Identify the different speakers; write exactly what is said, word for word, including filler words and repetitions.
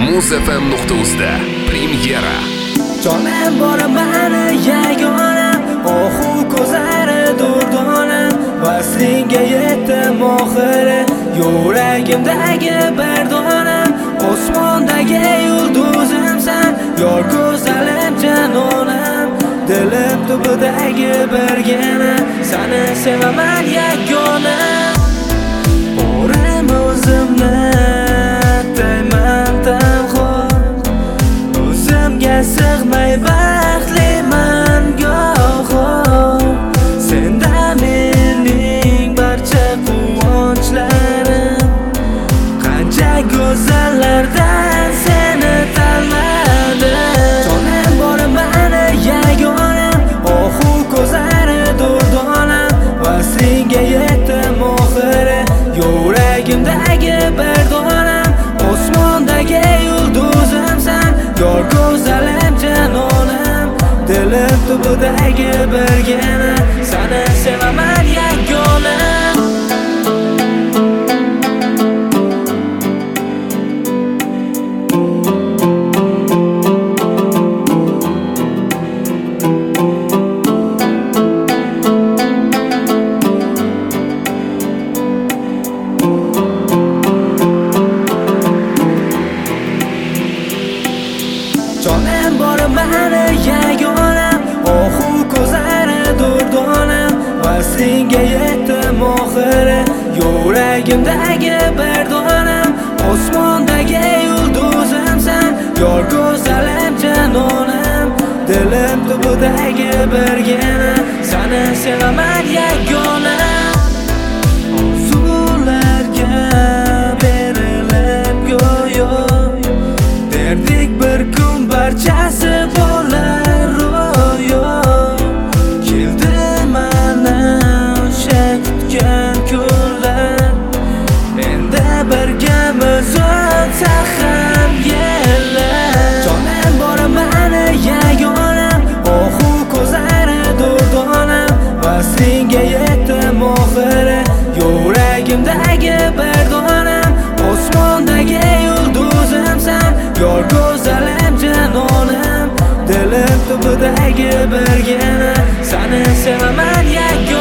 Speaker 1: muz f m nuqta uz da premyera.
Speaker 2: Jonim bor mani yagonam, ohu ko'zlari durdonam, vaslinga yetdim oxiri, yuragimdagi bir donam, osmondagi yulduzimsan, yor go'zalim janonam, dilim tubidagi birgina, seni sevaman yagona. O'rim o'zimni sig'may baxtliman goho, senda mening barcha quvonchlarim, qancha go'zallardan seni tanladim. Jonim bor mani yagonam, ohu ko'zlari durdonam, vaslinga yetdim oxiri, yuragimdagi bir donam, osmondagi yulduzimsan, yor go'zalim janonam, dilim tubidagi birgina, seni sevaman yagona. Jonim bor mani yagonam, ohu ko'zlari durdonam, vaslinga yetdim oxiri, yuragimdagi bir donam, osmondagi yulduzimsan, yor go'zalim janonam, dilim tubidagi birgina, seni sevaman yagona. Orzularga berilib go'yo, derdik bir kun barchasi bo'lar ro'yo. Keldi mana o'sha kutgan kunlar, endi birgamiz o'tsa ham yillar. Jonim bor mani yagonam, ohu ko'zlari durdonam, vaslinga yetdim oxiri, yuragimdagi bir donam, osmondagi yulduzimsan, yor go'zalim janonam, dilim tubidagi birgina, seni sevaman yagona.